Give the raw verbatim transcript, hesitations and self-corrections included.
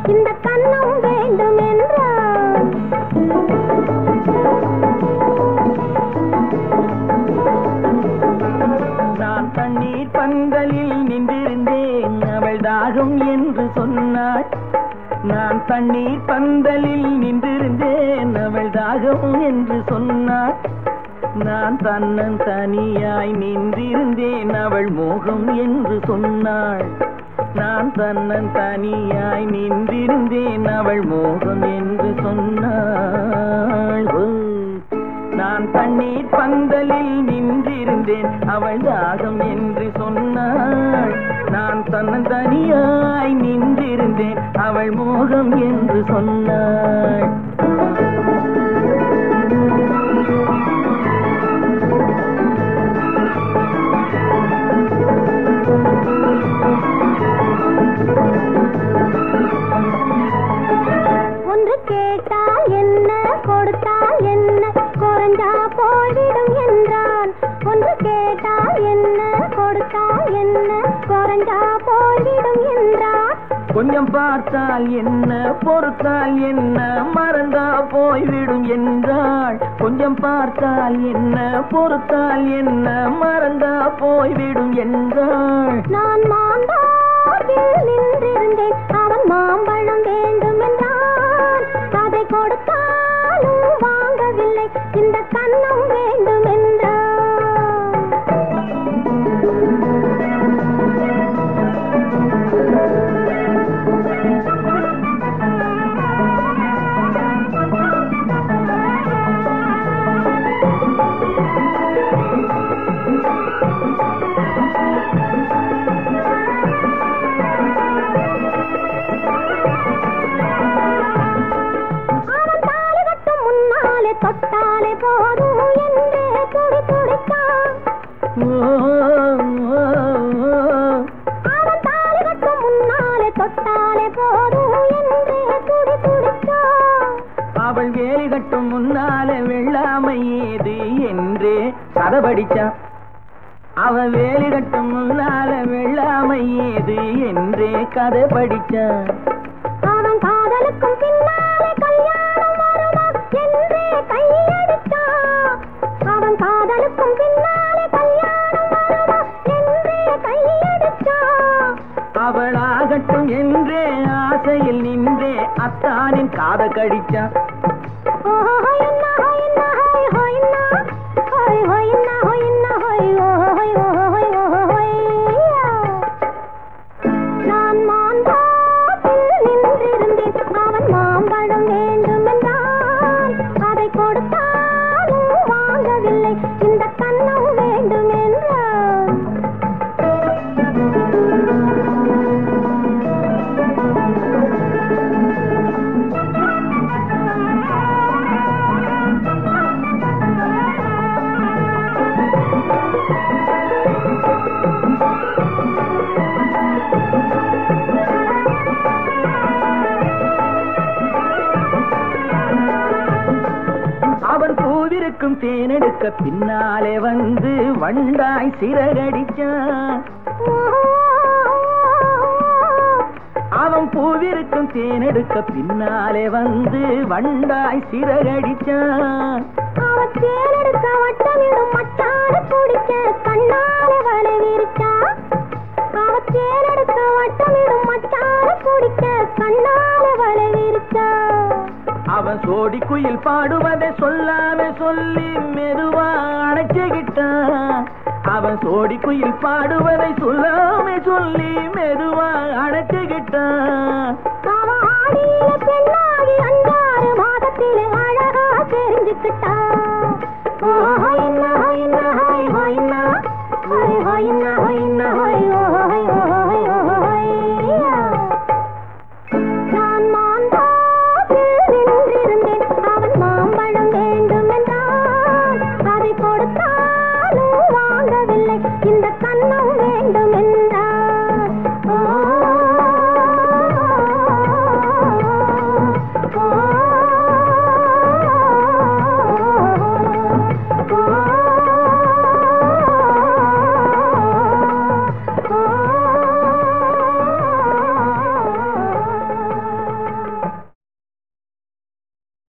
இந்த கண்ணம் வேண்டும் என்றான். நான் தண்ணீர் பந்தலில் நின்றிருந்தேன், அவள் தாகம் என்று சொன்னாள். நான் தண்ணீர் பந்தலில் நின்றிருந்தேன், அவள் தாகம் என்று சொன்னாள். நான் தன்னன் தனியாய் நின்றிருந்தேன், அவள் மோகம் என்று சொன்னாள். நான் தன்னன் தனியாய் நின்றிருந்தேன், அவள் மோகம் என்று சொன்னாள். நான் தண்ணீர் பந்தலில் நின்றிருந்தேன், அவள் தாகம் என்று சொன்னாள். நான் தன்னன் தனியாய் நின்றிருந்தேன், அவள் மோகம் என்று சொன்னாள். ஒன்று கேட்டால் என்ன, கொடுத்தால் என்ன, குறைஞ்சா போய்விடும் என்றான். ஒன்று கேட்டால் என்ன, கொடுத்தால் என்ன, குறைஞ்சா போய்விடும் என்றான். கொஞ்சம் பார்த்தால் என்ன, பொறுத்தால் என்ன, மறந்தா போய்விடும் என்றாள். கொஞ்சம் பார்த்தால் என்ன, பொறுத்தால் என்ன, மறந்தா போய்விடும் என்றாள். நான் மாந்தாவில் நின்றிருந்தேன், அவன் மாம்பழம் வேண்டும் என்றான். அதை கொடுத்தாலும் வாங்கவில்லை, இந்த கண்ணம் வேண்டும் என்றான். தொட்டாலே போதும் என்றே துடி துடித்தான். அவன் தாலி கட்டும் முன்னாலே தொட்டாலே போதும் என்றே துடி துடித்தான். அவள் வேலி கட்டும் முன்னாலே வெள்ளாமை ஏது என்றே கதை படிச்சான். அவன் வேலி கட்டும் முன்னாலே வெள்ளாமை ஏது என்றே கதை படிச்சான். அவன் காதலுக்கும் பின்னாலே கல்யாணம் வருமா என்றே கையடித்தான். அவன் காதலுக்கும் பின்னாலே கல்யாணம் வருமா என்றே கையடித்தான். அவளாகட்டும் என்றே ஆசையில் நின்றே அத்தானின் காத கடிச்சான். நான் மாந்தாவில் நின்றிருந்தேன், அவன் மாம்பழம் வேண்டும் என்றான். அதை கொடுத்தாலும் வாங்கவில்லை, இந்த கண்ணம் வேண்டும் என்றான். அவன் பூவிருக்கும் தேனெடுக்க பின்னாலே வந்து வண்டாய் சிறகடிச்சான். அவன் பூவிருக்கும் தேனெடுக்க பின்னாலே வந்து வண்டாய் சிறகடிச்சான். அவன் தேனெடுக்க வட்டமிடும் மச்சான குடிக்க கண்ணாலே வலை விரிச்சான். அவன் தேனெடுக்க வட்டமிடும் மச்சான குடிக்க கண்ணாலே வலை விரிச்சான். அவன் சோடி குயில் பாடுவதை சொல்லாம சொல்லி மெதுவா அணைச்சுக்கிட்டான். அவன் சோடி குயில் பாடுவதை சொல்லாம சொல்லி மெதுவா அணைச்சுக்கிட்டான். அவன் ஆடியில பெண்ணாகி அஞ்சாறு மாதத்திலே அழகா தெரிஞ்சுக்கிட்டான். நான் மாந்தாவில் நின்றிருந்தேன், அவன் மாம்பழம் வேண்டும் என்றான். அதை கொடுத்தாலும் வாங்கவில்லை, இந்த கண்